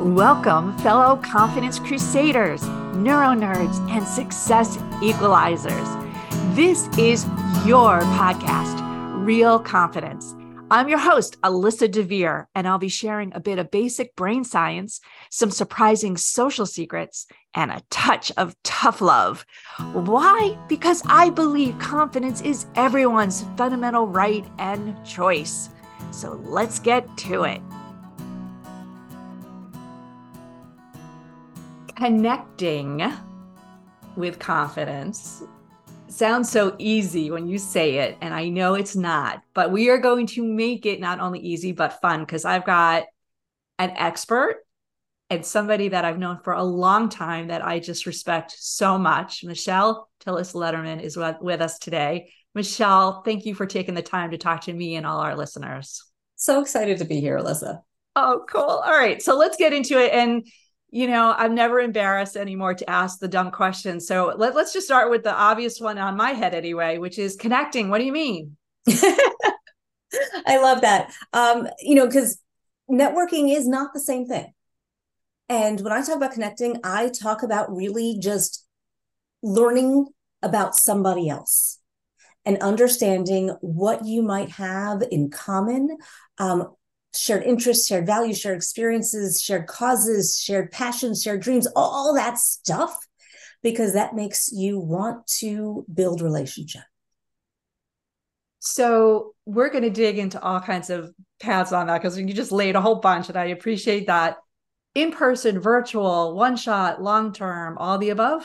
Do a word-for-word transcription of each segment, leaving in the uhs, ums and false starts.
Welcome, fellow confidence crusaders, neuro nerds, and success equalizers. This is your podcast, Real Confidence. I'm your host, Alyssa DeVere, and I'll be sharing a bit of basic brain science, some surprising social secrets, and a touch of tough love. Why? Because I believe confidence is everyone's fundamental right and choice. So let's get to it. Connecting with confidence sounds so easy when you say it, and I know it's not, but we are going to make it not only easy, but fun, because I've got an expert and somebody that I've known for a long time that I just respect so much. Michelle Tillis Lederman is with us today. Michelle, thank you for taking the time to talk to me and all our listeners. So excited to be here, Alyssa. Oh, cool. All right. So let's get into it. And you know, I'm never embarrassed anymore to ask the dumb questions. So let, let's just start with the obvious one on my head anyway, which is connecting. What do you mean? I love that. Um, you know, because networking is not the same thing. And when I talk about connecting, I talk about really just learning about somebody else and understanding what you might have in common, um, shared interests, shared values, shared experiences, shared causes, shared passions, shared dreams, all that stuff, because that makes you want to build relationship. So we're going to dig into all kinds of paths on that, because you just laid a whole bunch, and I appreciate that. In-person, virtual, one-shot, long-term, all the above?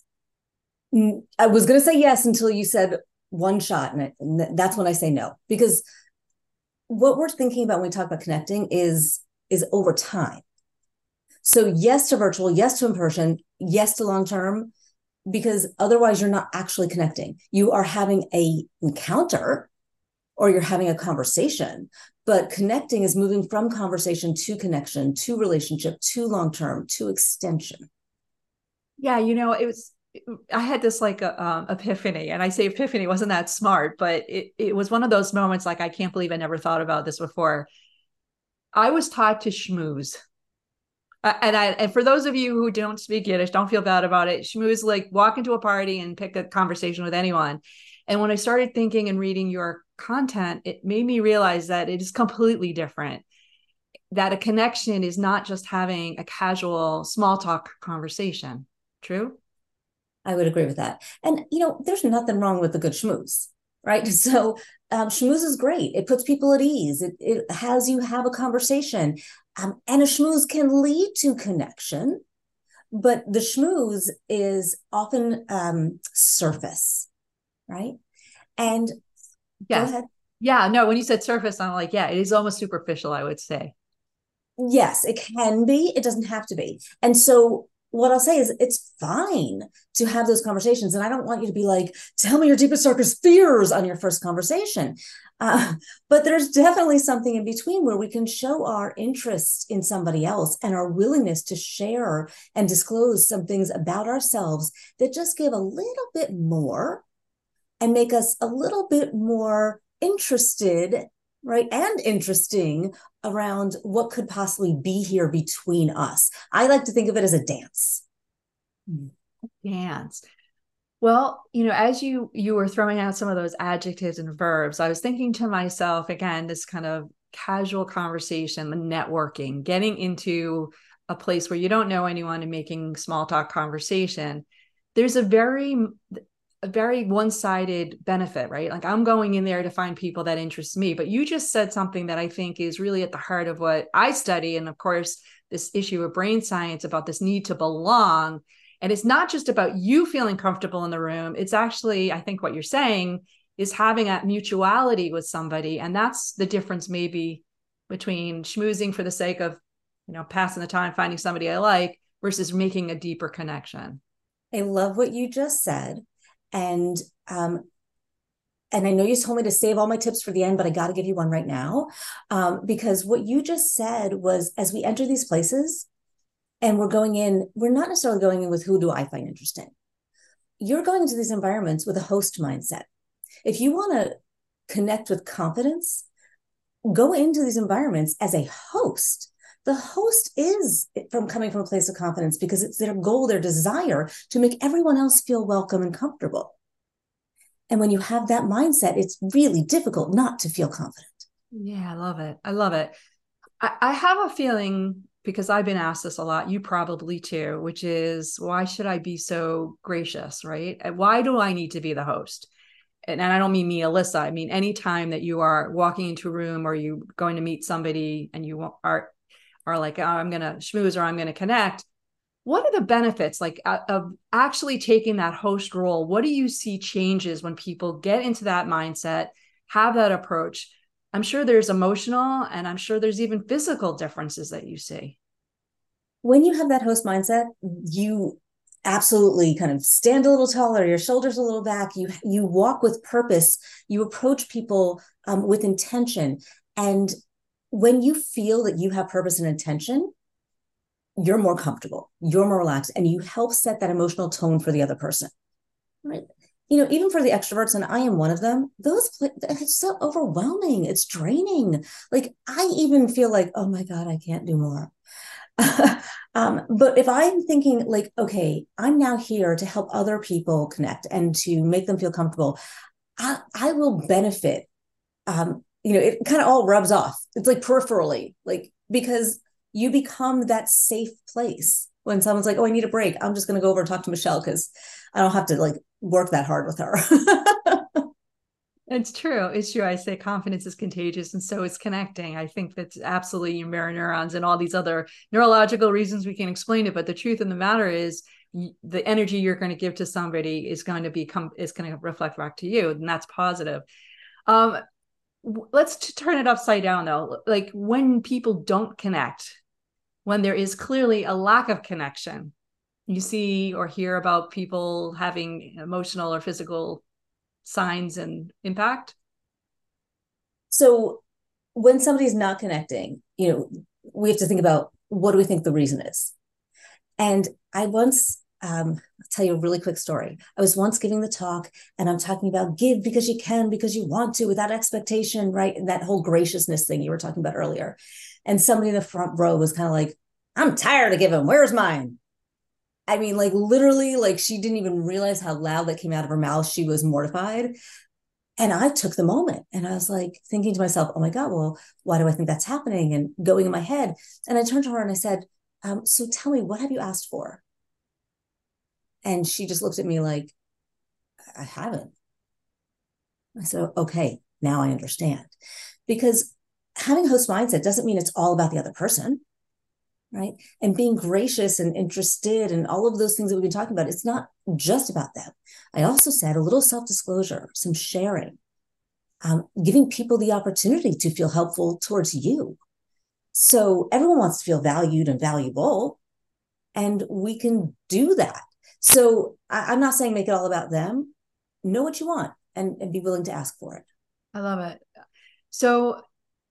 I was going to say yes until you said one shot, and that's when I say no, because what we're thinking about when we talk about connecting is, is over time. So yes to virtual, yes to in-person, yes to long-term, because otherwise you're not actually connecting. You are having a encounter or you're having a conversation, but connecting is moving from conversation to connection, to relationship, to long-term, to extension. Yeah, you know, it was, I had this like a, um, epiphany, and I say epiphany wasn't that smart, but it, it was one of those moments like, I can't believe I never thought about this before. I was taught to schmooze. Uh, and I, and for those of you who don't speak Yiddish, don't feel bad about it. Schmooze, like walk into a party and pick a conversation with anyone. And when I started thinking and reading your content, it made me realize that it is completely different. That a connection is not just having a casual small talk conversation. True? I would agree with that. And, you know, there's nothing wrong with a good schmooze, right? So um, schmooze is great. It puts people at ease. It, it has you have a conversation. Um, and a schmooze can lead to connection, but the schmooze is often um, surface, right? And yes. Go ahead. Yeah, no, when you said surface, I'm like, yeah, it is almost superficial, I would say. Yes, it can be. It doesn't have to be. And so what I'll say is it's fine to have those conversations. And I don't want you to be like, tell me your deepest, darkest fears on your first conversation. Uh, but there's definitely something in between where we can show our interest in somebody else and our willingness to share and disclose some things about ourselves that just give a little bit more and make us a little bit more interested, right, and interesting around what could possibly be here between us. I like to think of it as a dance. Dance. Well, you know, as you you were throwing out some of those adjectives and verbs, I was thinking to myself, again, this kind of casual conversation, the networking, getting into a place where you don't know anyone and making small talk conversation. There's a very a very one-sided benefit, right? Like, I'm going in there to find people that interest me, but you just said something that I think is really at the heart of what I study. And of course, this issue of brain science about this need to belong. And it's not just about you feeling comfortable in the room. It's actually, I think what you're saying is having that mutuality with somebody. And that's the difference maybe between schmoozing for the sake of, you know, passing the time, finding somebody I like, versus making a deeper connection. I love what you just said. And um, and I know you told me to save all my tips for the end, but I got to give you one right now. Um, because what you just said was, as we enter these places and we're going in, we're not necessarily going in with who do I find interesting. You're going into these environments with a host mindset. If you want to connect with confidence, go into these environments as a host The host is from coming from a place of confidence because it's their goal, their desire to make everyone else feel welcome and comfortable. And when you have that mindset, it's really difficult not to feel confident. Yeah, I love it. I love it. I, I have a feeling, because I've been asked this a lot, you probably too, which is, why should I be so gracious, right? Why do I need to be the host? And, and I don't mean me, Alyssa. I mean, anytime that you are walking into a room or you going to meet somebody and you are, are like, oh, I'm going to schmooze or I'm going to connect. What are the benefits like of actually taking that host role? What do you see changes when people get into that mindset, have that approach? I'm sure there's emotional and I'm sure there's even physical differences that you see. When you have that host mindset, you absolutely kind of stand a little taller, your shoulders a little back, you you walk with purpose, you approach people um, with intention. And when you feel that you have purpose and intention, you're more comfortable, you're more relaxed, and you help set that emotional tone for the other person, right? You know, even for the extroverts, and I am one of them, those, it's so overwhelming. It's draining. Like, I even feel like, oh my God, I can't do more. um, but if I'm thinking like, okay, I'm now here to help other people connect and to make them feel comfortable, I, I will benefit. Um, you know, it kind of all rubs off. It's like peripherally, like, because you become that safe place. When someone's like, oh, I need a break, I'm just going to go over and talk to Michelle because I don't have to like work that hard with her. It's true. It's true. I say confidence is contagious, and so is connecting. I think that's absolutely your mirror neurons and all these other neurological reasons we can explain it. But the truth of the matter is, the energy you're going to give to somebody is going to become is going to reflect back to you, and that's positive. Um, let's turn it upside down though. Like, when people don't connect, when there is clearly a lack of connection, you see or hear about people having emotional or physical signs and impact? So when somebody's not connecting, you know, we have to think about, what do we think the reason is? And I once, um, I'll tell you a really quick story. I was once giving the talk and I'm talking about give because you can, because you want to, without expectation, right? And that whole graciousness thing you were talking about earlier. And somebody in the front row was kind of like, I'm tired of giving, where's mine? I mean, like literally, like she didn't even realize how loud that came out of her mouth. She was mortified. And I took the moment and I was like thinking to myself, oh my God, well, why do I think that's happening? And going in my head. And I turned to her and I said, um, so tell me, what have you asked for? And she just looked at me like, I haven't. I said, okay, now I understand. Because having a host mindset doesn't mean it's all about the other person, right? And being gracious and interested and all of those things that we've been talking about, it's not just about them. I also said a little self-disclosure, some sharing, um, giving people the opportunity to feel helpful towards you. So everyone wants to feel valued and valuable, and we can do that. So I, I'm not saying make it all about them. Know what you want and, and be willing to ask for it. I love it. So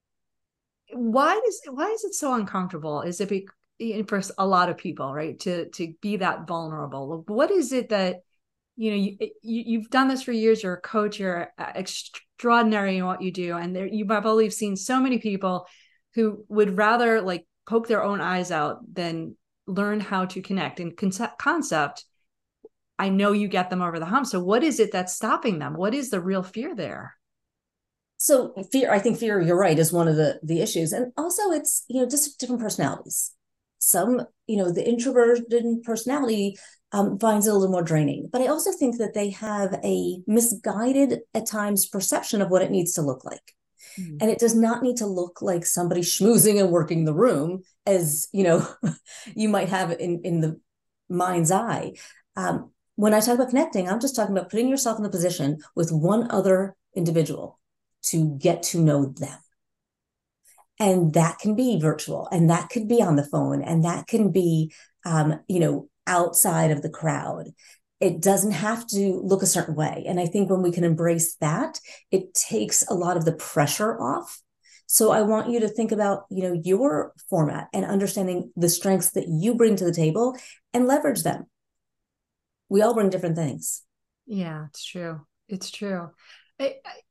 why does why is it so uncomfortable? Is it be, for a lot of people, right, to to be that vulnerable? What is it that, you know, you, you you've done this for years, you're a coach, you're extraordinary in what you do, and there you probably have seen so many people who would rather like poke their own eyes out than learn how to connect. And concept concept I know you get them over the hump. So what is it that's stopping them? What is the real fear there? So fear, I think fear, you're right, is one of the the issues. And also it's, you know, just different personalities. Some, you know, the introverted personality um, finds it a little more draining. But I also think that they have a misguided, at times, perception of what it needs to look like. Mm-hmm. And it does not need to look like somebody schmoozing and working the room, as, you know, you might have in, in the mind's eye. Um, when I talk about connecting, I'm just talking about putting yourself in the position with one other individual to get to know them. And that can be virtual, and that could be on the phone, and that can be, um, you know, outside of the crowd. It doesn't have to look a certain way. And I think when we can embrace that, it takes a lot of the pressure off. So I want you to think about, you know, your format and understanding the strengths that you bring to the table and leverage them. We all bring different things. Yeah, it's true. It's true. I,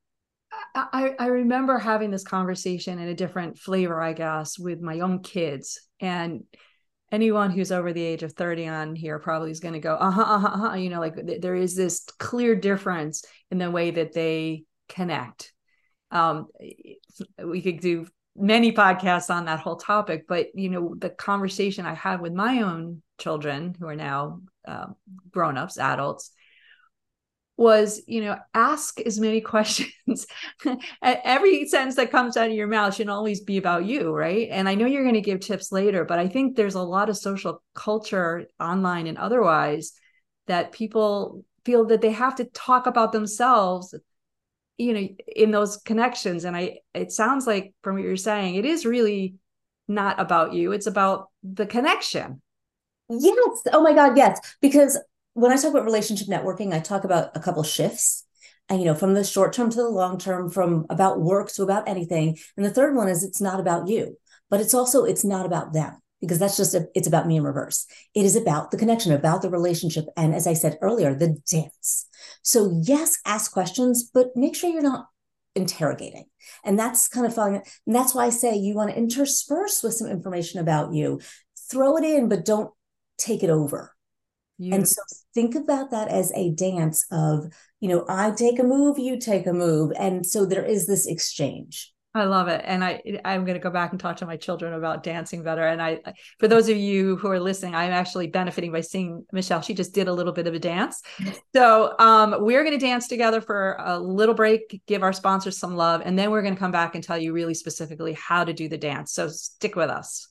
I, I remember having this conversation in a different flavor, I guess, with my own kids. And anyone who's over the age of thirty on here probably is going to go, uh-huh, uh-huh, uh-huh. You know, like th- there is this clear difference in the way that they connect. Um, we could do many podcasts on that whole topic, but, you know, the conversation I had with my own children who are now uh, grown-ups, adults, was, you know, ask as many questions. Every sentence that comes out of your mouth should always be about you, right? And I know you're going to give tips later, but I think there's a lot of social culture online and otherwise that people feel that they have to talk about themselves, you know, in those connections. And I, it sounds like from what you're saying, it is really not about you. It's about the connection. Yes. Oh my God, yes. Because when I talk about relationship networking, I talk about a couple shifts. And, you know, from the short term to the long term, from about work to about anything. And the third one is it's not about you, but it's also, it's not about them, because that's just, a, it's about me in reverse. It is about the connection, about the relationship. And as I said earlier, the dance. So yes, ask questions, but make sure you're not interrogating. And that's kind of following. And that's why I say you want to intersperse with some information about you, throw it in, but don't take it over. And You, so think about that as a dance of, you know, I take a move, you take a move. And so there is this exchange. I love it. And I, I'm going to go back and talk to my children about dancing better. And I, for those of you who are listening, I'm actually benefiting by seeing Michelle. She just did a little bit of a dance. So um, we're going to dance together for a little break, give our sponsors some love, and then we're going to come back and tell you really specifically how to do the dance. So stick with us.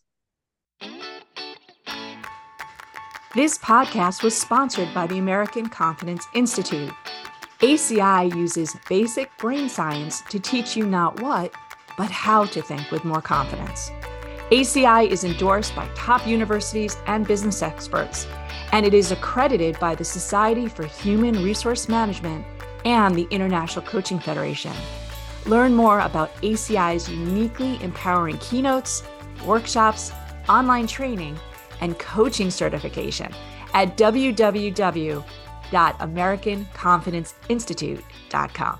This podcast was sponsored by the American Confidence Institute. A C I uses basic brain science to teach you not what, but how to think with more confidence. A C I is endorsed by top universities and business experts, and it is accredited by the Society for Human Resource Management and the International Coaching Federation. Learn more about A C I's uniquely empowering keynotes, workshops, online training, and coaching certification at w w w dot american confidence institute dot com.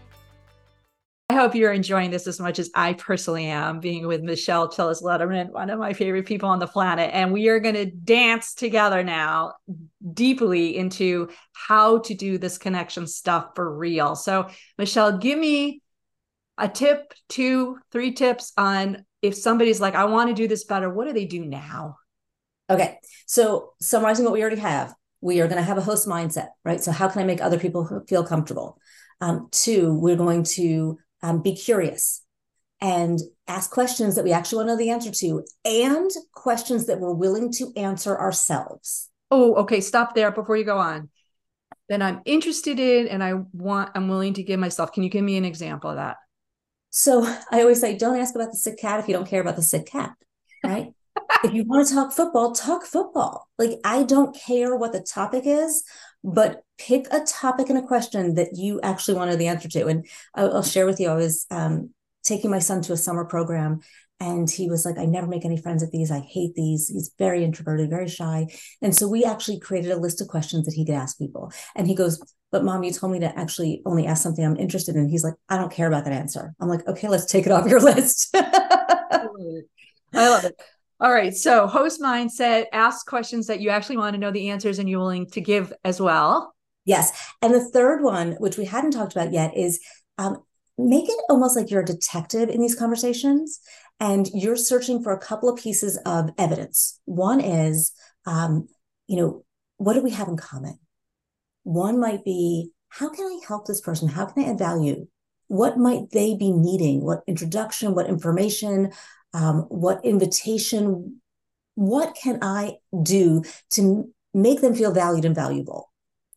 I hope you're enjoying this as much as I personally am, being with Michelle Tillis Lederman, one of my favorite people on the planet. And we are going to dance together now deeply into how to do this connection stuff for real. So, Michelle, give me a tip, two, three tips on if somebody's like, I want to do this better, what do they do now? Okay. So summarizing what we already have, we are going to have a host mindset, right? So how can I make other people feel comfortable? Um, two, we're going to um, be curious and ask questions that we actually want to know the answer to, and questions that we're willing to answer ourselves. Oh, okay. Stop there before you go on. Then I'm interested in, and I want, I'm willing to give myself. Can you give me an example of that? So I always say, don't ask about the sick cat if you don't care about the sick cat, right? If you want to talk football, talk football. Like, I don't care what the topic is, but pick a topic and a question that you actually want to know the answer to. And I'll, I'll share with you, I was um, taking my son to a summer program, and he was like, I never make any friends at these. I hate these. He's very introverted, very shy. And so we actually created a list of questions that he could ask people. And he goes, but Mom, you told me to actually only ask something I'm interested in. He's like, I don't care about that answer. I'm like, okay, let's take it off your list. I love it. All right. So host mindset, ask questions that you actually want to know the answers and you're willing to give as well. Yes. And the third one, which we hadn't talked about yet, is um, make it almost like you're a detective in these conversations and you're searching for a couple of pieces of evidence. One is, um, you know, what do we have in common? One might be, how can I help this person? How can I add value? What might they be needing? What introduction, what information, um, what invitation? What can I do to make them feel valued and valuable?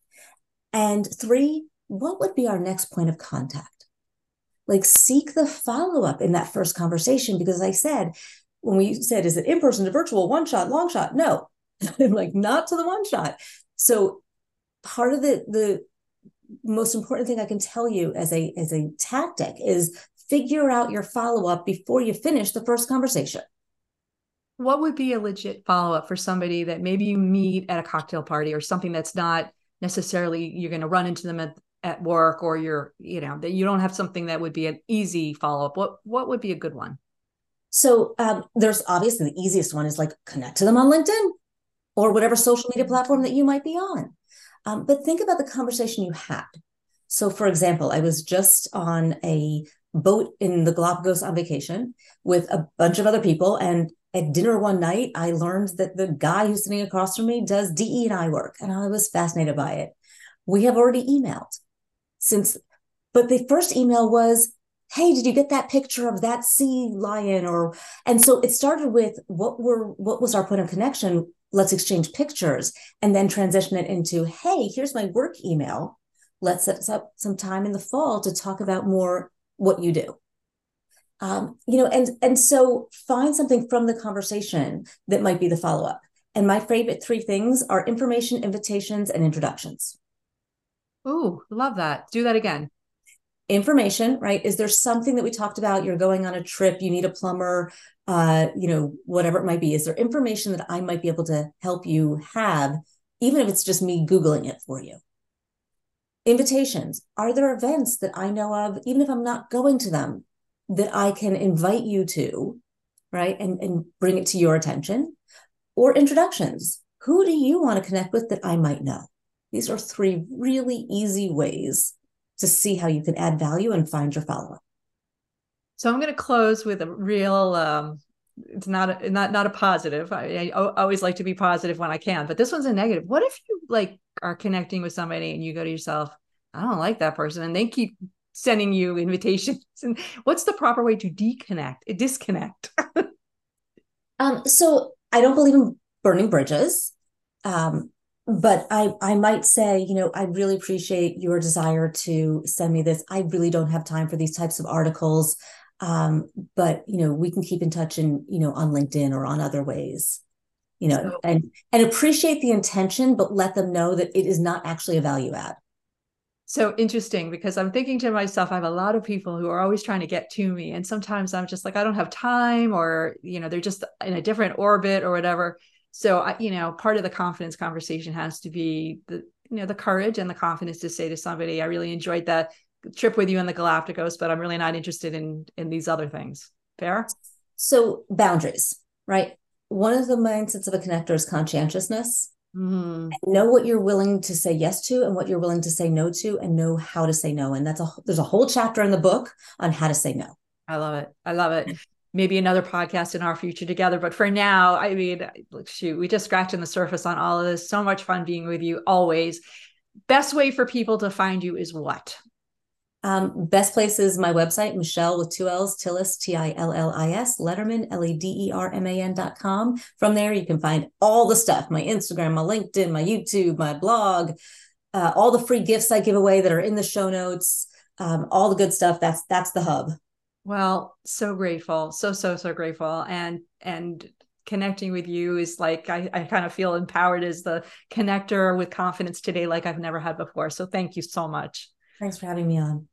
And three, what would be our next point of contact? Like, seek the follow-up in that first conversation, because I said, when we said, is it in-person to virtual, one shot, long shot? No, like not to the one shot. So part of the, the most important thing I can tell you as a, as a tactic is figure out your follow-up before you finish the first conversation. What would be a legit follow-up for somebody that maybe you meet at a cocktail party or something that's not necessarily you're going to run into them at at work, or you're, you know, that you don't have something that would be an easy follow-up, what, what would be a good one? So um, there's obviously the easiest one is like connect to them on LinkedIn or whatever social media platform that you might be on. Um, but think about the conversation you had. So for example, I was just on a boat in the Galapagos on vacation with a bunch of other people. And at dinner one night, I learned that the guy who's sitting across from me does D E and I work. And I was fascinated by it. We have already emailed since, but the first email was, hey, did you get that picture of that sea lion? Or, and so it started with what were, what was our point of connection? Let's exchange pictures, and then transition it into, hey, here's my work email. Let's set up some time in the fall to talk about more what you do. Um, you know, and, and so find something from the conversation that might be the follow-up. And my favorite three things are information, invitations, and introductions. Ooh, love that. Do that again. Information, right? Is there something that we talked about? You're going on a trip, you need a plumber, uh, you know, whatever it might be. Is there information that I might be able to help you have, even if it's just me Googling it for you? Invitations. Are there events that I know of, even if I'm not going to them, that I can invite you to, right? And, and bring it to your attention? Or introductions. Who do you want to connect with that I might know? These are three really easy ways to see how you can add value and find your follow-up. So I'm going to close with a real, um, it's not, a, not, not a positive. I, I always like to be positive when I can, but this one's a negative. What if you like are connecting with somebody and you go to yourself, I don't like that person, and they keep sending you invitations? And what's the proper way to deconnect, disconnect? um, so I don't believe in burning bridges. Um, But I, I might say, you know, I really appreciate your desire to send me this. I really don't have time for these types of articles. Um, but, you know, we can keep in touch and, you know, on LinkedIn or on other ways, you know, so, and, and appreciate the intention, but let them know that it is not actually a value add. So interesting, because I'm thinking to myself, I have a lot of people who are always trying to get to me. And sometimes I'm just like, I don't have time, or, you know, they're just in a different orbit or whatever. So, I, you know, part of the confidence conversation has to be the, you know, the courage and the confidence to say to somebody, I really enjoyed that trip with you in the Galapagos, but I'm really not interested in, in these other things. Fair? So boundaries, right? One of the mindsets of a connector is conscientiousness. Mm-hmm. Know what you're willing to say yes to and what you're willing to say no to, and know how to say no. And that's a, there's a whole chapter in the book on how to say no. I love it. I love it. Maybe another podcast in our future together. But for now, I mean, shoot, we just scratching the surface on all of this. So much fun being with you always. Best way for people to find you is what? Um, best place is my website, Michelle with two L's, Tillis, T I L L I S, Lederman, L E D E R M A N dot com. From there, you can find all the stuff, my Instagram, my LinkedIn, my YouTube, my blog, uh, all the free gifts I give away that are in the show notes, um, all the good stuff. That's, that's the hub. Well, so grateful. So, so, so grateful. And, and connecting with you is like, I, I kind of feel empowered as the connector with confidence today, like I've never had before. So thank you so much. Thanks for having me on.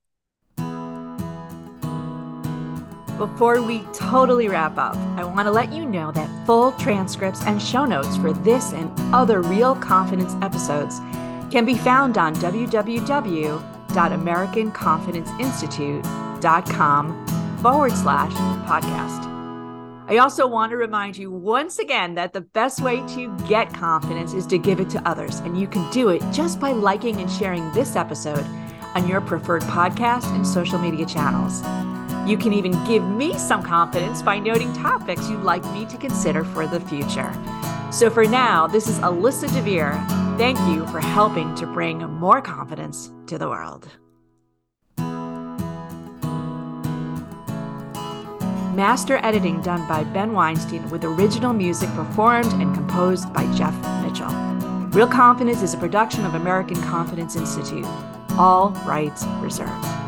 Before we totally wrap up, I want to let you know that full transcripts and show notes for this and other Real Confidence episodes can be found on w w w dot american confidence institute dot com forward slash podcast. I also want to remind you once again that the best way to get confidence is to give it to others, and you can do it just by liking and sharing this episode on your preferred podcast and social media channels. You can even give me some confidence by noting topics you'd like me to consider for the future. So for now, this is Alyssa DeVere. Thank you for helping to bring more confidence to the world. Master editing done by Ben Weinstein, with original music performed and composed by Jeff Mitchell. Real Confidence is a production of American Confidence Institute. All rights reserved.